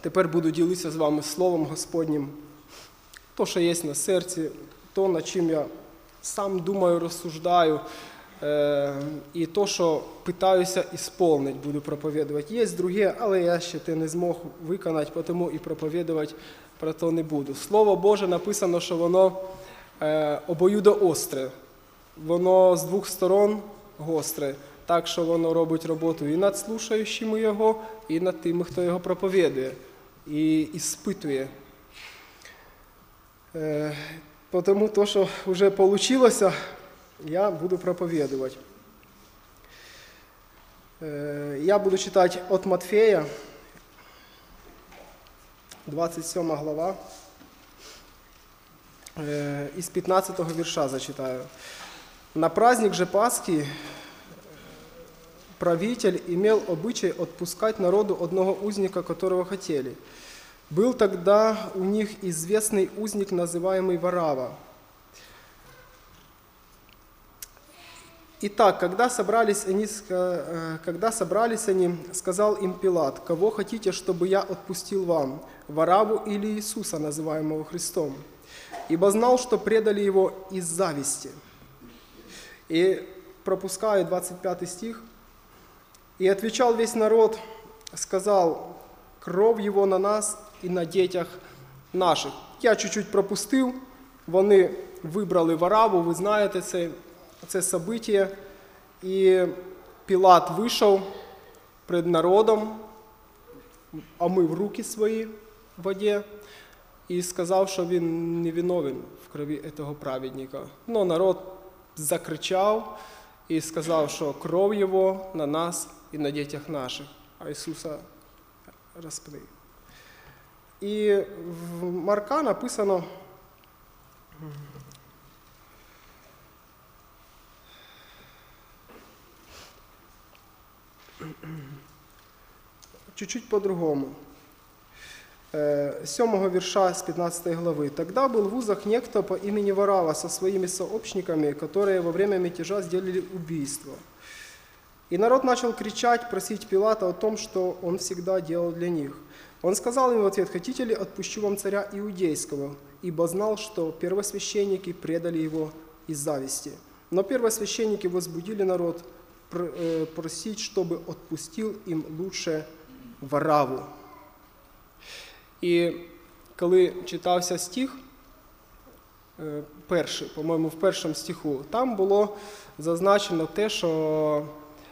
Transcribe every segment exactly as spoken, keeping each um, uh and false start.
Тепер буду ділитися з вами Словом Господнім, то, що є на серці, то, над чим я сам думаю, розсуждаю, е- і то, що питаюся ісполнити, буду проповідувати. Є друге, але я ще те не змог виконати, тому і проповідувати про то не буду. Слово Боже написано, що воно е- обоюдоостре, воно з двох сторон гостре. Так, що воно робить роботу і над слушаючими його, і над тими, хто його проповідує, і іспитує. Е, тому то, що вже вийшло, я буду проповідувати. Е, я буду читати від Матфея, двадцять сьома глава, е, із п'ятнадцятого вірша зачитаю. «На праздник же Пасхи правитель имел обычай отпускать народу одного узника, которого хотели. Был тогда у них известный узник, называемый Варава. Итак, когда собрались они, когда собрались они, сказал им Пилат: кого хотите, чтобы я отпустил вам, Вараву или Иисуса, называемого Христом? Ибо знал, что предали его из зависти». И пропускаю двадцать пятый стих. «И отвечал весь народ, сказал: кров его на нас и на детях наших». Я чуть-чуть пропустив, вони вибрали Вараву, ви знаєте це, це событие. І Пілат вийшов перед народом, омив руки свої в воді і сказав, що він не виновен в крові цього праведника. Но народ закричав і сказав, що кров його на нас і на дітях наших, а Ісуса розпни. І в Марка написано, чуть-чуть по-другому. Сьомого вірша з пятнадцатой главы. «Тогда был в узах некто по имени Варава со своими сообщниками, которые во время мятежа сделали убийство. И народ начал кричать, просить Пилата о том, что он всегда делал для них. Он сказал им в ответ: хотите ли, отпущу вам царя иудейского, ибо знал, что первосвященники предали его из зависти. Но первосвященники возбудили народ просить, чтобы отпустил им лучше Вараву». І коли читався стих, перший, по-моєму, в першому стиху, там було зазначено те, що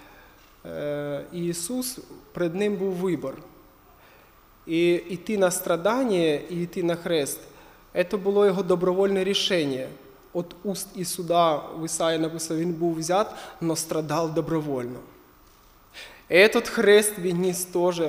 Ісус, перед ним був вибір. І йти на страдання, і йти на хрест, це було його добровольне рішення. От уст Ісуда в Ісаї написано, він був взят, но страдав добровольно. Этот хрест він ніс теж.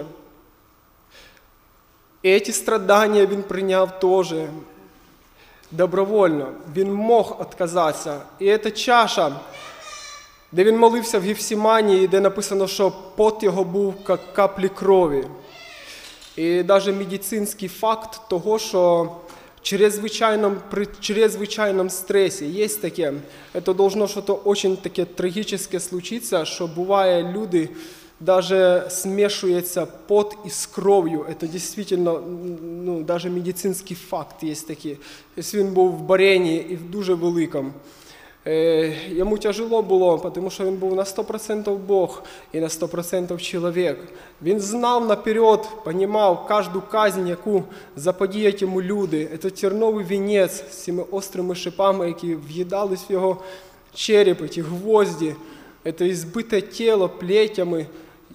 Эти страдания він прийняв теж добровольно. Він мог відказатися. І ця чаша, де він молився в Гефсиманії, де написано, що пот його був як каплі крові. І навіть медицинський факт того, що чрезвичайном, при чрезвичайном стресі є таке, це должно щось дуже таке трагічне случитися, що буває люди, даже смешивается пот и с кровью. Это действительно, ну, даже медицинский факт есть такий. Якщо він був в барені і в дуже великому. Е, йому тяжело було, тому що він був на сто відсотків Бог і на сто відсотків чоловік. Він знав наперед, розумів кожну казнь, яку заподіють йому люди. Це терновий вінець з цими острими шипами, які в'їдались в його череп, ці гвозді. Це ізбите тіло плетями.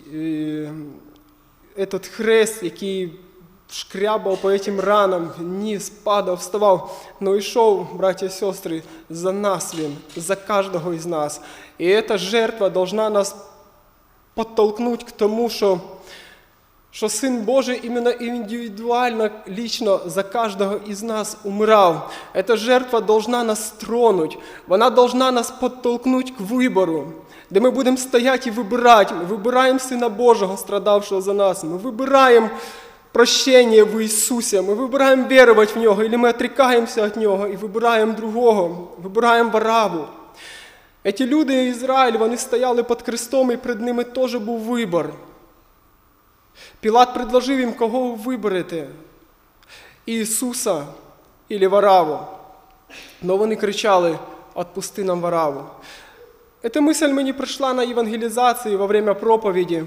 Этот хрест, який шкрябав по этим ранам, низ, падав, вставав, но йшов, браття і сестри, за нас він, за кожного із нас. І эта жертва должна нас подтолкнуть к тому, що, що Син Божий іменно індивідуально, лично за кожного із нас умирав. Эта жертва должна нас тронуть, вона должна нас подтолкнуть к вибору, де ми будемо стояти і вибирати. Ми вибираємо Сина Божого, страдавшого за нас. Ми вибираємо прощення в Ісусі. Ми вибираємо вірувати в Нього, або ми отрікаємося від Нього і вибираємо другого, вибираємо Вараву. Ці люди, Ізраїль, вони стояли під крестом, і перед ними теж був вибір. Пілат предложив їм, кого ви виберете, Ісуса або Вараву. Но вони кричали: «Отпусти нам Вараву». Эта мысль мені прийшла на евангелизации во время проповеди.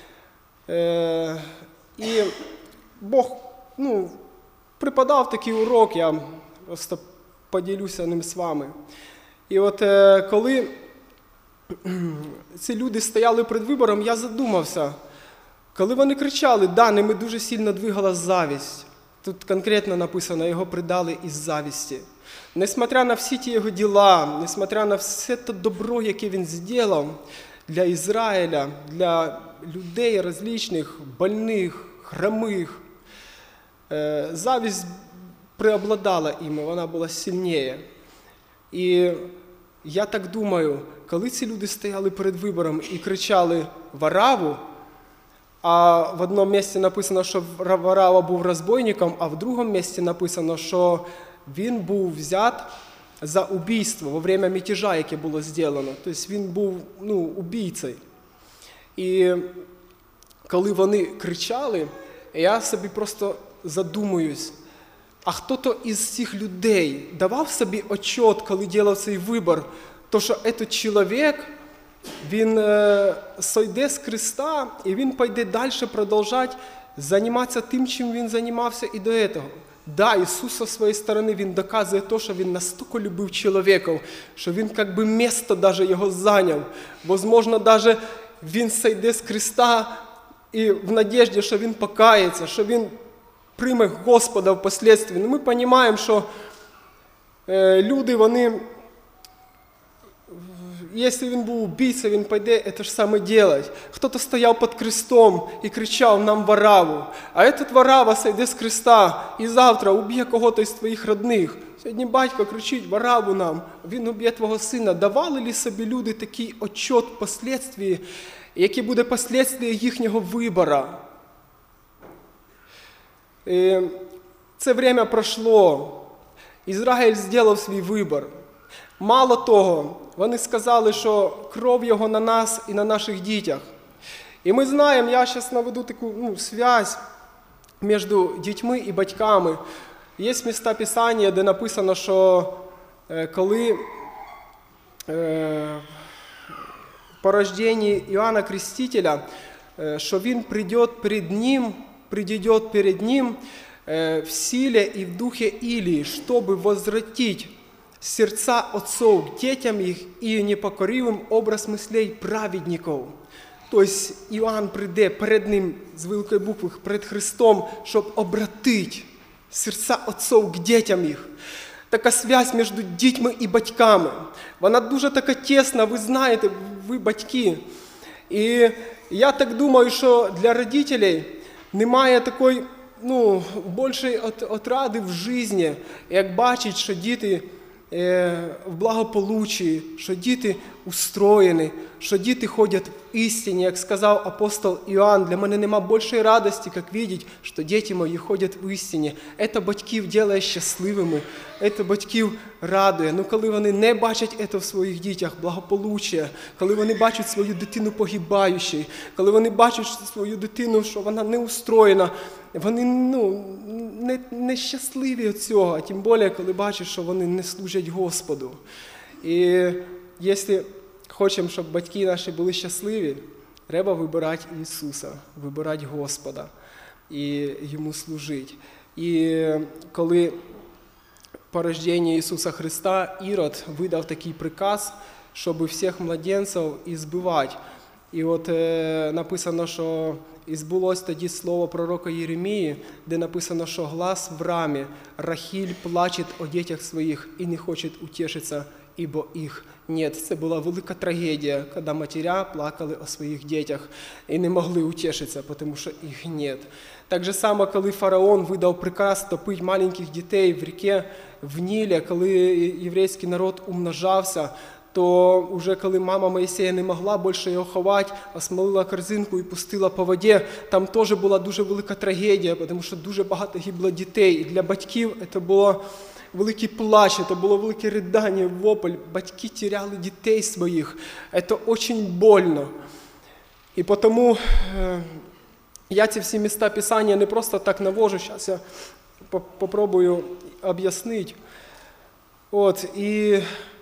І Бог ну, преподав такий урок, я просто поділюся ним з вами. І от коли ці люди стояли перед вибором, я задумався, коли вони кричали, да, ними дуже сильно двигала завість. Тут конкретно написано, його предали із завісті. Несмотря на всі ті його діла, несмотря на все те добро, яке він зробив для Ізраїля, для людей различних, больних, хромих, завість преобладала іми, вона була сильніше. І я так думаю, коли ці люди стояли перед вибором і кричали «Вараву», а в одному місці написано, що Варава був розбойником, а в другому місці написано, що він був взят за убійство во время мятежа, яке було зроблено. Тобто він був ну, убійцею. І коли вони кричали, я собі просто задумуюсь, а хто-то із цих людей давав собі отчет, коли робив цей вибір, то що цей чоловік, він е, сойде з Христа, і він піде далі продовжувати займатися тим, чим він займався і до цього. Да, Ісус зі своєї сторони, він доказує те, що він настільки любив чоловіків, що він як би місто даже його зайняв. Можливо, навіть він сойде з Христа і в надіжді, що він покається, що він прийме Господа впоследствии. Ну, ми розуміємо, що е, люди, вони, якщо він був убійцею, він піде те ж саме робити. Хтось стояв під крестом і кричав нам Вараву, а этот Варава сойде з креста і завтра уб'є кого-то із твоїх родних. Сьогодні батько кричить Вараву нам, він уб'є твого сина. Давали ли собі люди такий отчет впоследствии, які буде послідствие їхнього вибору? І це время пройшло. Ізраїль зробив свій вибір. Мало того, вони сказали, що кров його на нас і на наших дітях. І ми знаємо, я зараз наведу таку ну, зв'язь між дітьми і батьками. Є місця Писання, де написано, що е, коли е, по рожденні Іоанна Крестителя, е, що він прийде перед ним, прийде перед ним е, в силі і в духі Илии, щоб возвратить сердца отцов к детям их и непокоривым образ мыслей праведников. Тобто Іоанн прийде перед ним з великої букви, перед Христом, щоб обратити серця отцов к дітям їх. Така зв'язь між дітьми і батьками. Вона дуже така тісна, ви знаєте, ви батьки. І я так думаю, що для родителей немає такої ну, більшої отради в житті, як бачить, що діти в благополуччі, що діти устроєні, що діти ходять в істині. Як сказав апостол Іоанн, для мене нема більшої радості, як бачити, що діти мої ходять в істині. Це батьків робить щасливими, це батьків радує. Ну, коли вони не бачать це в своїх дітях, благополуччя, коли вони бачать свою дитину погибаючою, коли вони бачать свою дитину, що вона не устроєна, вони ну, не, не щасливі від цього, а тим більше, коли бачать, що вони не служать Господу. І якщо хочемо, щоб батьки наші були щасливі, треба вибирати Ісуса, вибирати Господа і Йому служити. І коли по рождению Ісуса Христа Ірод видав такий приказ, щоб всіх младенців ізбивати. І от е, написано, що і збулось тоді слово пророка Єремії, де написано, що глас в рамі, Рахіль плаче о дітях своїх і не хоче утішитися, ібо їх нет. Це була велика трагедія, коли матеря плакали о своїх дітях і не могли утішитися, тому що їх нет. Так же само, коли фараон видав приказ топити маленьких дітей в ріки, в Нілі, коли єврейський народ умножався, то вже коли мама Моїсея не могла більше його ховати, осмолила корзинку і пустила по воді, там теж була дуже велика трагедія, тому що дуже багато гибло дітей. І для батьків це було великий плач, це було велике ридання, вопль. Батьки теряли дітей своїх. Це дуже больно. І тому Я ці всі міста Писання не просто так навожу, зараз я попробую об'яснити. От, і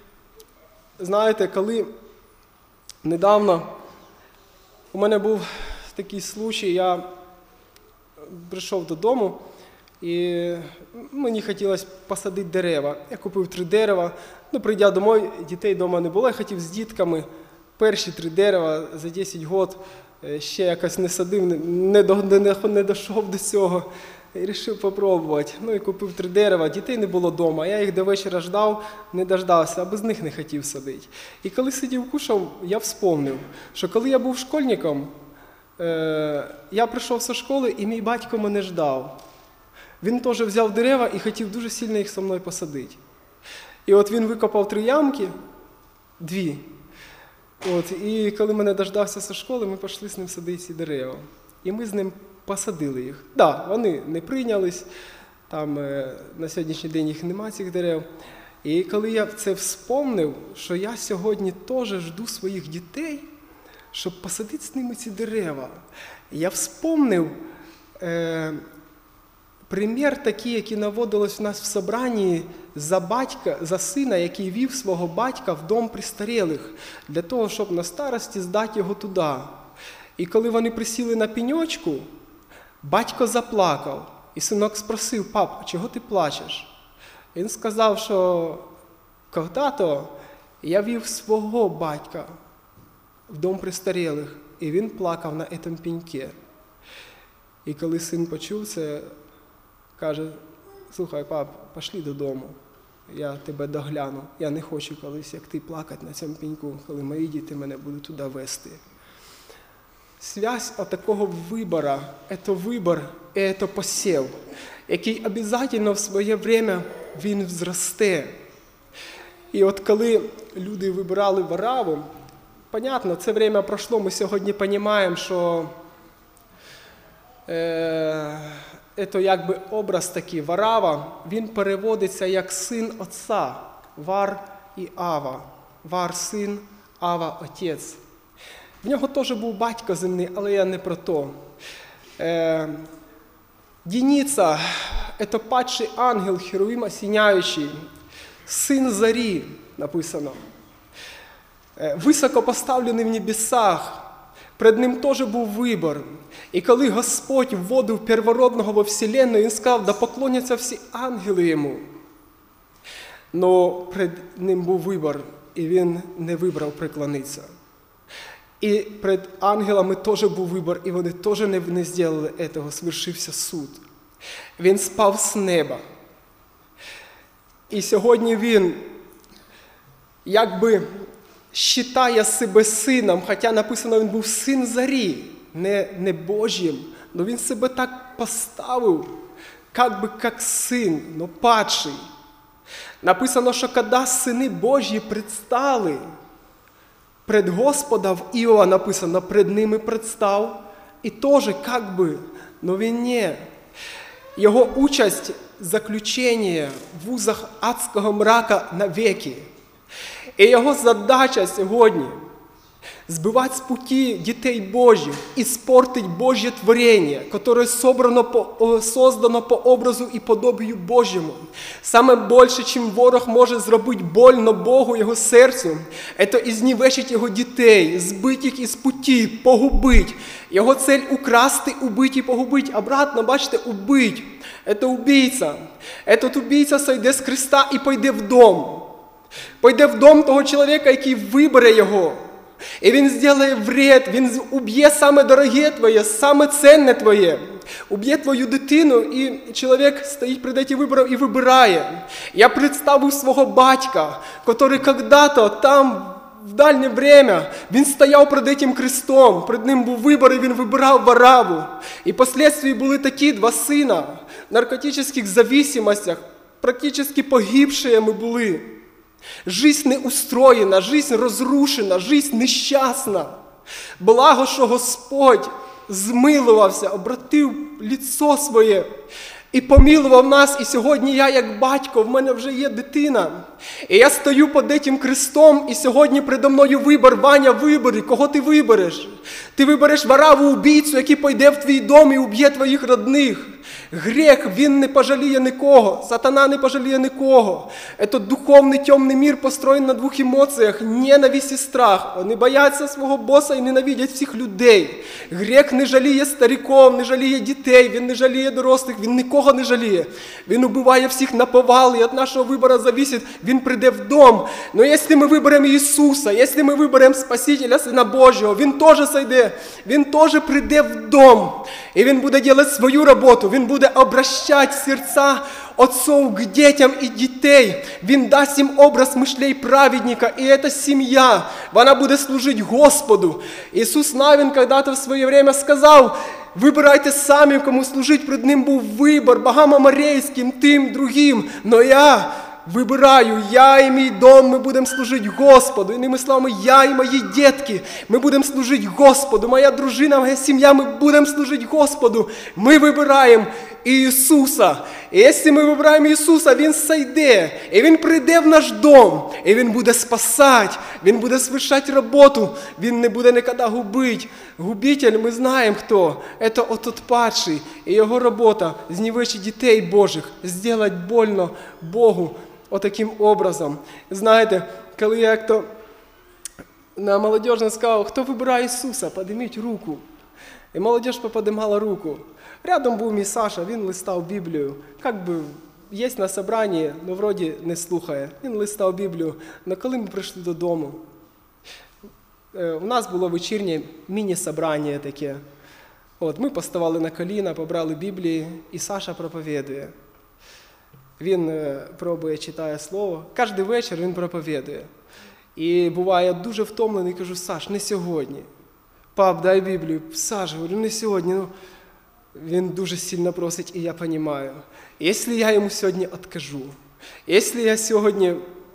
знаєте, коли недавно у мене був такий случай, я прийшов додому, і мені хотілося посадити дерева. Я купив три дерева, ну, прийдя домой, дітей вдома не було, я хотів з дітками перші три дерева за десять років, ще якось не садив, не, не, не дійшов до цього. І вирішив спробувати. Ну і купив три дерева, дітей не було вдома, я їх до вечора ждав, не дождався, а без них не хотів садити. І коли сидів кушав, я вспомнив, що коли я був школьником, е- я прийшов зі школи і мій батько мене ждав. Він теж взяв дерева і хотів дуже сильно їх зі мною посадити. І от він викопав три ямки, дві. От, і коли мене дождався зі школи, ми пішли з ним садити ці дерева. І ми з ним посадили їх. Так, да, вони не прийнялись, там е, на сьогоднішній день їх нема, цих дерев. І коли я це вспомнив, що я сьогодні теж жду своїх дітей, щоб посадити з ними ці дерева, я вспомнив е, примір такий, який наводилось в нас в собранні за батька, за сина, який вів свого батька в дом престарілих, для того, щоб на старості здати його туди. І коли вони присіли на пеньочку, батько заплакав. І синок спросив: пап, чого ти плачеш? Він сказав, що когда-то я вів свого батька в дом престарілих, і він плакав на цьому пеньке. І коли син почув це, каже: слухай, пап, пішли додому, я тебе догляну. Я не хочу колись, як ти, плакати на цьому пеньку, коли мої діти мене будуть туди вести. Связь от такого вибору, це вибор і це посів, який обов'язково в своє время він зросте. І от коли люди вибирали Вараву, понятно, це время пройшло, ми сьогодні розуміємо, що е, це якби образ такий, Варава, він переводиться як син отця, Вар і Ава. Вар – син, Ава – отець. В нього теж був батько земний, але я не про то. Е, Дініця – це падший ангел, Херувим осіняючий, син зарі, написано. Е, високо поставлений в небесах, перед ним теж був вибір. І коли Господь вводив первородного во вселенную, він сказав: да поклоняться всі ангели йому. Но перед ним був вибір, і він не вибрав преклонитися. І перед ангелами теж був вибір, і вони теж не, не зробили цього, свершився суд. Він спав з неба. І сьогодні він якби вважає себе сином, хоча написано, він був син зарі, не, не Божим, але він себе так поставив, як би як син, но падший. Написано, що коли сини Божі предстали пред Господа, в Іова написано, пред ними представ, і теж як би, но він не. Його участь – заключення в вузах адського мрака навеки. І його задача сьогодні – збивати з путі дітей Божих, іспортить Божє творення, яке собрано по, создано по образу і подобію Божому. Саме більше, чим ворог може зробити больно Богу, його серцю, це ізнівечить його дітей, збити їх із путі, погубити. Його цель – украсти, убити і погубити. Обратно, бачите, убити. Це убійця. Этот убійця сойде з Христа і пойде в дом. Пойде в дом того чоловіка, який вибере його. І він зробить вред, він уб'є саме дороге твоє, саме ценне твоє. Уб'є твою дитину, і чоловік стоїть перед цим вибором і вибирає. Я представив свого батька, який когда-то там, в дальнє время, він стояв перед цим крестом, перед ним був вибор, і він вибирав Вараву. І впоследствии були такі два сина, в наркотичних зависимостях, практично погибшие ми були. Жизнь не устроєна, жизнь розрушена, жизнь нещасна. Благо, що Господь змилувався, обратив лицо своє І помилував нас, і сьогодні я, як батько, в мене вже є дитина. І я стою під цим крестом, і сьогодні передо мною вибір. Ваня, вибери, кого ти вибереш? Ти вибереш вораву убійцю, який пойде в твій дом і уб'є твоїх родних. Грех, він не пожаліє нікого, сатана не пожаліє нікого. Этот духовний темний мир построєн на двох емоціях – ненависть і страх. Вони бояться свого боса і ненавидять всіх людей. Грех не жаліє стариків, не жаліє дітей, він не жаліє дорослих, він нікого не жаліє. Він убиває всіх на повал, і від нашого вибору залежить, він прийде в дом. Но якщо ми виберемо Ісуса, якщо ми виберемо Спасителя, Сина Божого, він теж зайде, він теж прийде в дом. І він буде робити свою роботу, він буде обращати серця отцов к дітям і дітей. Він дасть їм образ мишлей праведника, і ця сім'я, вона буде служити Господу. Ісус Навин когда-то в своє время сказав: вибирайте самі, кому служити. Перед ним був вибір, богам аморейським, тим, другим. Но я вибираю, я і мій дом, ми будемо служити Господу. Іними словами, я і мої дітки, ми будемо служити Господу. Моя дружина, моя сім'я, ми будемо служити Господу. Ми вибираємо Ісуса. І якщо ми вибираємо Ісуса, Він зайде, і Він прийде в наш дом, і Він буде спасати, Він буде совершати роботу, Він не буде ніколи губити. Губитель, ми знаємо хто. Це отот падший, і його робота – знівечити дітей Божих, зробити больно Богу отаким образом. Знаєте, коли я як-то на молодіжне сказав: хто вибирає Ісуса, підніміть руку. І молодіж поподимала руку. Рядом був мій Саша, він листав Біблію. Як би, є на собранні, але вроді не слухає. Він листав Біблію. Але коли ми прийшли додому, у нас було вечірнє міні-собрання таке. От, ми поставали на коліна, побрали Біблії, і Саша проповідує. Він пробує, читає слово. Кожен вечір він проповідує. І буває дуже втомлений, кажу: Саш, не сьогодні. Пап, дай Біблію. Саш, говорю, не сьогодні. Ну, він дуже сильно просить, і я розумію. Якщо я йому сьогодні відкажу, якщо я сьогодні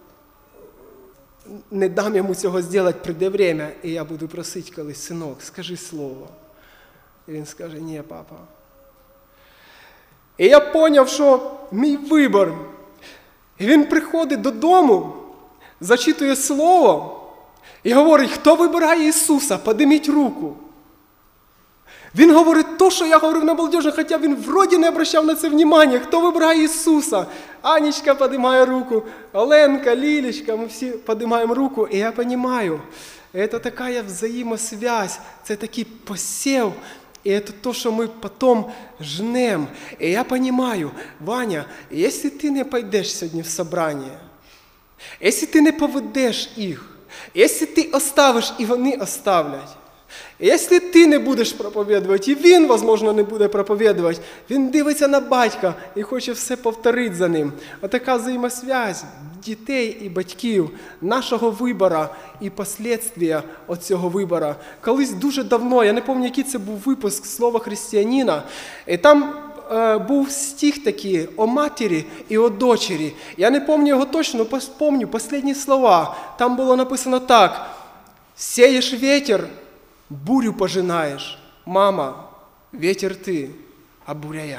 не дам йому цього зробити, прийде время, і я буду просити колись: синок, скажи слово. І він скаже: ні, папа. І я зрозумів, що мій вибір. І він приходить додому, зачитує слово і говорить: хто вибирає Ісуса, підніміть руку. Він говорить то, що я говорив на молодіжі, хоча він вроді не обращав на це увагу. Хто вибирає Ісуса? Анечка піднімає руку, Оленка, Лілечка, ми всі піднімаємо руку. І я розумію, це така взаємосвязь, це такий посів. І це те, що ми потім жнемо. І я розумію: Ваня, якщо ти не підеш сьогодні в собрання, якщо ти не поведеш їх, якщо ти оставиш і вони оставлять, якщо ти не будеш проповідувати, і він, можливо, не буде проповідувати, він дивиться на батька і хоче все повторити за ним. Отака взаємосвязь дітей і батьків, нашого вибору і послідствия від цього вибору. Колись дуже давно, я не пам'ятаю, який це був випуск «Слова християнина», і там е, був стих такий о матері і о дочері. Я не пам'ятаю його точно, але пам'ятаю останні слова. Там було написано так: «Сеєш ветер, бурю пожинаєш. Мама, ветер ти, а буря я».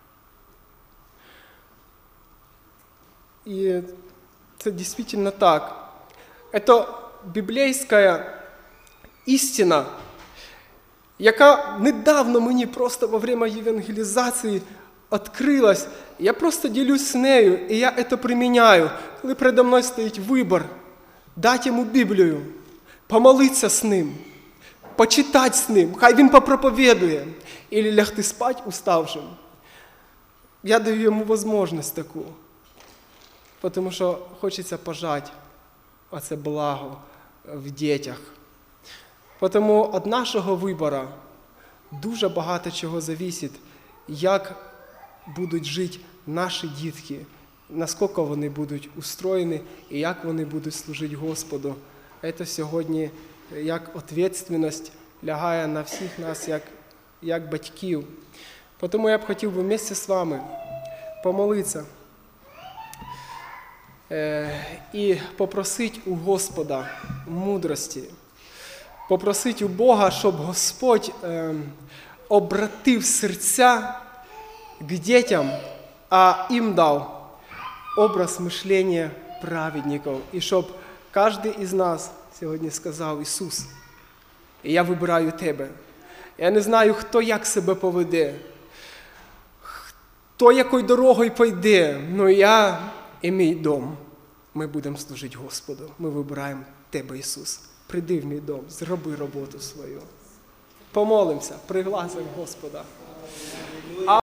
І це дійсно так. Це біблійська істина, яка недавно мені просто во время євангелізації відкрилась. Я просто ділюсь з нею, і я це приміняю. Коли передо мною стоїть вибір: дати йому Біблію, помолитися з ним, почитати з ним, хай він попроповідує, або лягти спати уставшим. Я даю йому можливість таку, тому що хочеться пожати оце благо в дітях. Тому від нашого вибору дуже багато чого залежить, як будуть жити наші дітки, наскільки вони будуть устроєні і як вони будуть служити Господу. Це сьогодні як відповідальність лягає на всіх нас, як, як батьків. Тому я б хотів би вместе з вами помолитися е, і попросити у Господа мудрості, попросити у Бога, щоб Господь е, обратив серця к детям, а им дал образ мишлення праведників. І щоб кожен із нас сьогодні сказав: Ісус, я вибираю Тебе. Я не знаю, хто як себе поведе, хто якою дорогою пойде, але я і мій дом, ми будемо служити Господу. Ми вибираємо Тебе, Ісус. Прийди в мій дом, зроби роботу свою. Помолимося, пригласимо Господа.